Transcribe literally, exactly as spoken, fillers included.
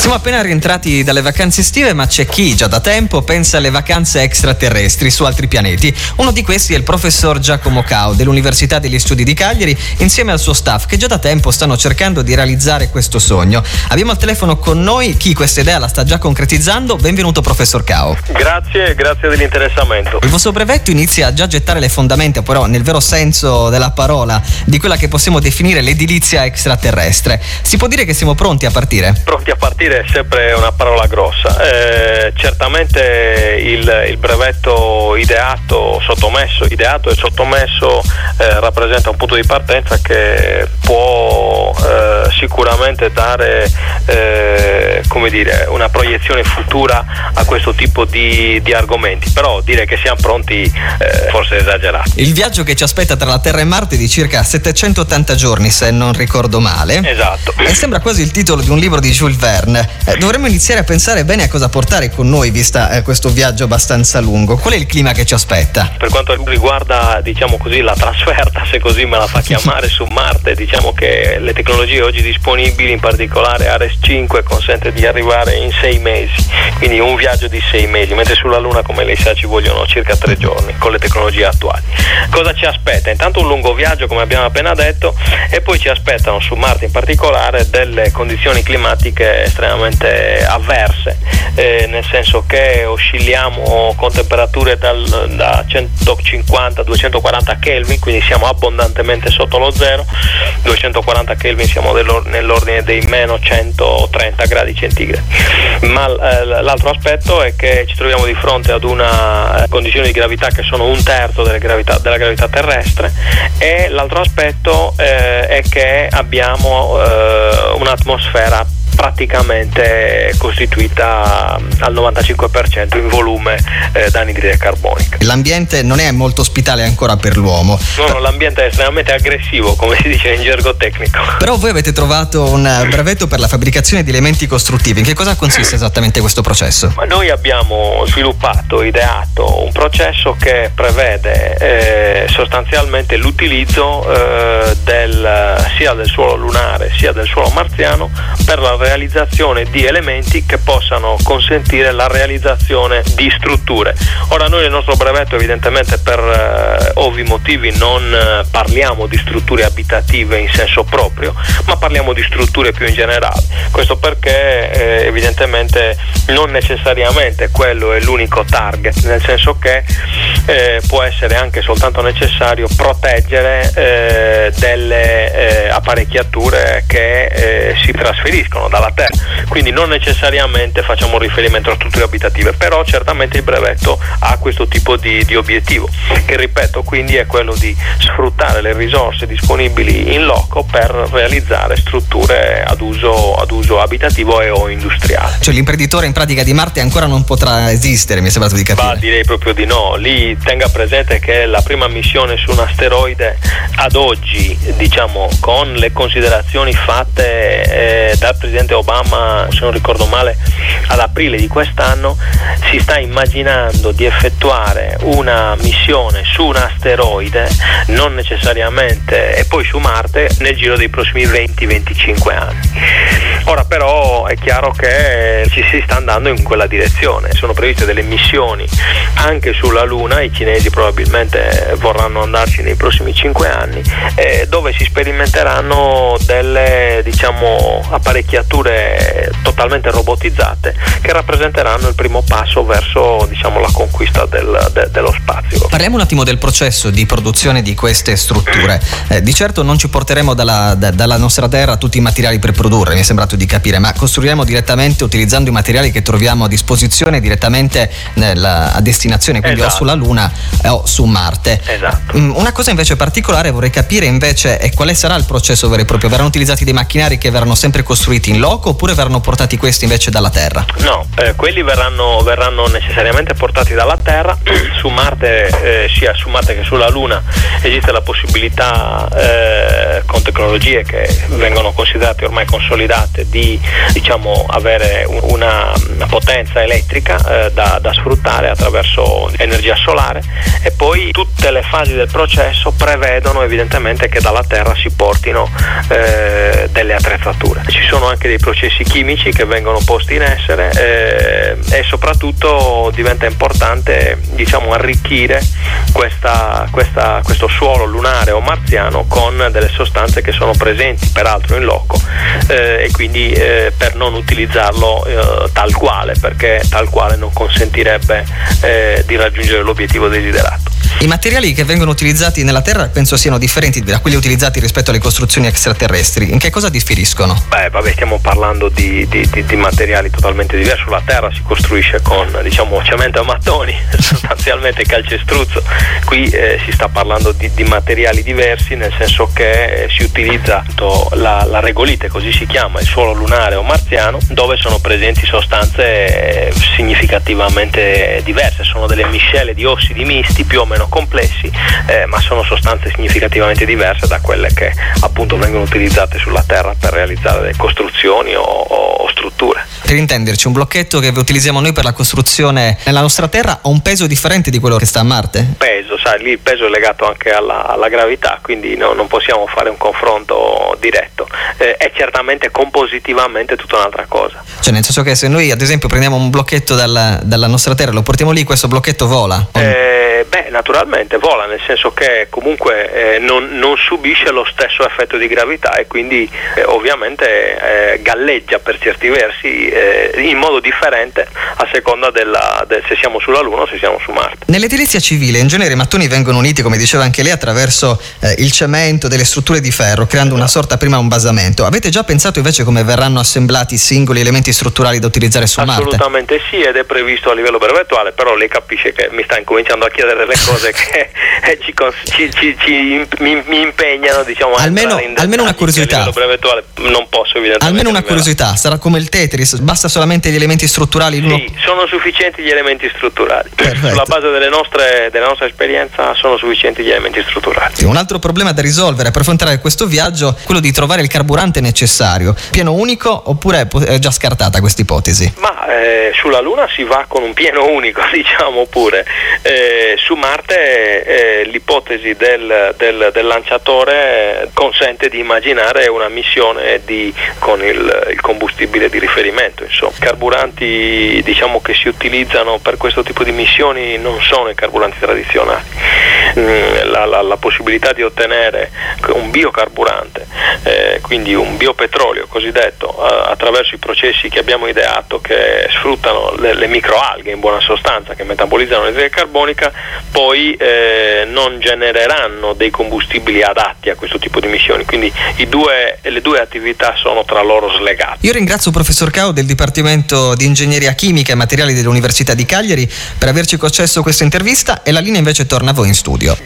Siamo appena rientrati dalle vacanze estive, ma c'è chi già da tempo pensa alle vacanze extraterrestri su altri pianeti. Uno di questi è il professor Giacomo Cao dell'Università degli Studi di Cagliari, insieme al suo staff, che già da tempo stanno cercando di realizzare questo sogno. Abbiamo al telefono con noi chi questa idea la sta già concretizzando. Benvenuto professor Cao. Grazie, grazie dell'interessamento. Il vostro brevetto inizia a già gettare le fondamenta, però nel vero senso della parola, di quella che possiamo definire l'edilizia extraterrestre. Si può dire che siamo pronti a partire? Pronti a partire è sempre una parola grossa. Eh, certamente il, il brevetto ideato, sottomesso, ideato e sottomesso eh, rappresenta un punto di partenza che può eh, sicuramente dare eh, come dire, una proiezione futura a questo tipo di, di argomenti, però dire che siamo pronti eh, forse è esagerato. Il viaggio che ci aspetta tra la Terra e Marte è di circa settecentottanta giorni, se non ricordo male. Esatto. E sembra quasi il titolo di un libro di Jules Verne. Eh, dovremmo iniziare a pensare bene a cosa portare con noi, vista eh, questo viaggio abbastanza lungo. Qual è il clima che ci aspetta? Per quanto riguarda, diciamo così, la trasferta, se così me la fa chiamare, su Marte, diciamo che le tecnologie oggi disponibili, in particolare Ares cinque, consente di arrivare in sei mesi, quindi un viaggio di sei mesi, mentre sulla Luna, come lei sa, ci vogliono circa tre giorni con le tecnologie attuali. Cosa ci aspetta? Intanto un lungo viaggio, come abbiamo appena detto, e poi ci aspettano su Marte in particolare delle condizioni climatiche estremamente avverse, eh, nel senso che oscilliamo con temperature dal, da centocinquanta a duecentoquaranta Kelvin, quindi siamo abbondantemente sotto lo zero. Duecentoquaranta Kelvin siamo nell'ordine dei meno centotrenta gradi centigradi. Ma eh, l'altro aspetto è che ci troviamo di fronte ad una condizione di gravità che sono un terzo delle gravità, della gravità terrestre, e l'altro aspetto eh, è che abbiamo eh, un'atmosfera praticamente costituita al novantacinque per cento in volume eh, da anidride carbonica. L'ambiente non è molto ospitale ancora per l'uomo. No, no, l'ambiente è estremamente aggressivo, come si dice in gergo tecnico. Però voi avete trovato un brevetto per la fabbricazione di elementi costruttivi. In che cosa consiste esattamente questo processo? Ma noi abbiamo sviluppato, ideato un processo che prevede eh, sostanzialmente l'utilizzo eh, del, sia del suolo lunare sia del suolo marziano per la realizzazione di elementi che possano consentire la realizzazione di strutture. Ora, noi nel nostro brevetto evidentemente per eh, ovvi motivi non eh, parliamo di strutture abitative in senso proprio, ma parliamo di strutture più in generale. Questo perché eh, evidentemente non necessariamente quello è l'unico target, nel senso che eh, può essere anche soltanto necessario proteggere eh, delle eh, apparecchiature che eh, si trasferiscono dalla Terra, quindi non necessariamente facciamo riferimento a strutture abitative, però certamente il brevetto ha questo tipo di, di obiettivo, che ripeto quindi è quello di sfruttare le risorse disponibili in loco per realizzare strutture ad uso, ad uso abitativo e o industriale. Cioè l'imprenditore in pratica di Marte ancora non potrà esistere, mi è sembrato di capire. Ma direi proprio di no. Lì tenga presente che la prima missione su un asteroide ad oggi, diciamo con le considerazioni fatte eh, dal presidente Obama, se non ricordo male, ad aprile di quest'anno, si sta immaginando di effettuare una missione su un asteroide, non necessariamente, e poi su Marte nel giro dei prossimi venti venticinque anni. Ora però è chiaro che ci si sta andando in quella direzione, sono previste delle missioni anche sulla Luna, i cinesi probabilmente vorranno andarci nei prossimi cinque anni, eh, dove si sperimenteranno delle, diciamo, apparecchiature totalmente robotizzate che rappresenteranno il primo passo verso, diciamo, la conquista del, de, dello spazio. Parliamo un attimo del processo di produzione di queste strutture. Eh, di certo non ci porteremo dalla, da, dalla nostra Terra tutti i materiali per produrre, mi è sembrato di capire, ma costruiremo direttamente utilizzando i materiali che troviamo a disposizione direttamente nella, a destinazione, quindi esatto. O sulla Luna eh, o su Marte. Esatto. Mm, una cosa invece particolare vorrei capire invece è quale sarà il processo vero e proprio. Verranno utilizzati dei macchinari che verranno sempre costruiti in loco oppure verranno portati questi invece dalla Terra? No, eh, quelli verranno, verranno necessariamente portati dalla Terra. Su Marte, eh, sia su Marte che sulla Luna, esiste la possibilità eh, con tecnologie che vengono considerate ormai consolidate di, diciamo, avere una, una potenza elettrica eh, da, da sfruttare attraverso energia solare, e poi tutte le fasi del processo prevedono evidentemente che dalla terra si portino eh, delle attrezzature. Ci sono anche dei processi chimici che vengono posti in essere eh, e soprattutto diventa importante, diciamo, arricchire questa, questa, questo suolo lunare o marziano con delle sostanze che sono presenti peraltro in loco eh, e quindi eh, per non utilizzarlo eh, tal quale, perché tal quale non consentirebbe eh, di raggiungere l'obiettivo desiderato. I materiali che vengono utilizzati nella Terra penso siano differenti da quelli utilizzati rispetto alle costruzioni extraterrestri. In che cosa differiscono? Beh, vabbè, stiamo parlando di, di, di, di materiali totalmente diversi. Sulla Terra si costruisce con, diciamo, cemento e mattoni, sostanzialmente calcestruzzo. Qui eh, si sta parlando di, di materiali diversi, nel senso che eh, si utilizza la, la regolite, così si chiama, il suolo lunare o marziano, dove sono presenti sostanze eh, significativamente diverse. Sono delle miscele di ossidi misti più o meno complessi, eh, ma sono sostanze significativamente diverse da quelle che appunto vengono utilizzate sulla Terra per realizzare delle costruzioni o, o strutture. Per intenderci, un blocchetto che utilizziamo noi per la costruzione nella nostra Terra ha un peso differente di quello che sta a Marte? Peso, sai, lì il peso è legato anche alla, alla gravità, quindi no, non possiamo fare un confronto diretto. Eh, è certamente compositivamente tutta un'altra cosa. Cioè, nel senso che se noi ad esempio prendiamo un blocchetto dalla, dalla nostra Terra e lo portiamo lì, questo blocchetto vola? Eh, beh, naturalmente vola, nel senso che comunque eh, non, non subisce lo stesso effetto di gravità e quindi eh, ovviamente eh, galleggia per certi versi eh, in modo differente a seconda della, de, se siamo sulla Luna o se siamo su Marte. Nell'edilizia civile in genere i mattoni vengono uniti, come diceva anche lei, attraverso eh, il cemento, delle strutture di ferro, creando una sorta prima un basamento. Avete già pensato invece come verranno assemblati i singoli elementi strutturali da utilizzare su Marte? Assolutamente sì, ed è previsto a livello brevettuale, però lei capisce che mi sta incominciando a chiedere delle cose che eh, ci, ci, ci, ci mi, mi impegnano, diciamo, almeno, in almeno una curiosità. A livello brevettuale non posso evidentemente. Almeno una curiosità, sarà come il Tetris, basta solamente gli elementi strutturali? L'uno... Sì, sono sufficienti gli elementi strutturali. Perfetto. Sulla base delle nostre, della nostra esperienza sono sufficienti gli elementi strutturali. Sì, un altro problema da risolvere per affrontare questo viaggio è quello di trovare il carburante necessario. Pieno unico oppure è già scartata questa ipotesi? Ma eh, sulla Luna si va con un pieno unico, diciamo pure. Eh, su Marte eh, l'ipotesi del, del, del lanciatore consente di immaginare una missione di, con il, il combustibile di riferimento. Insomma, i carburanti, diciamo, che si utilizzano per questo tipo di missioni non sono i carburanti tradizionali. La, la, la possibilità di ottenere un biocarburante, eh, quindi un biopetrolio cosiddetto, eh, attraverso i processi che abbiamo ideato che sfruttano le, le microalghe in buona sostanza, che metabolizzano l'anidride carbonica, poi eh, non genereranno dei combustibili adatti a questo tipo di missioni, quindi i due, le due attività sono tra loro slegate. Io ringrazio il professor Cao del Dipartimento di Ingegneria Chimica e Materiali dell'Università di Cagliari per averci concesso questa intervista, e la linea invece torna a voi in studio.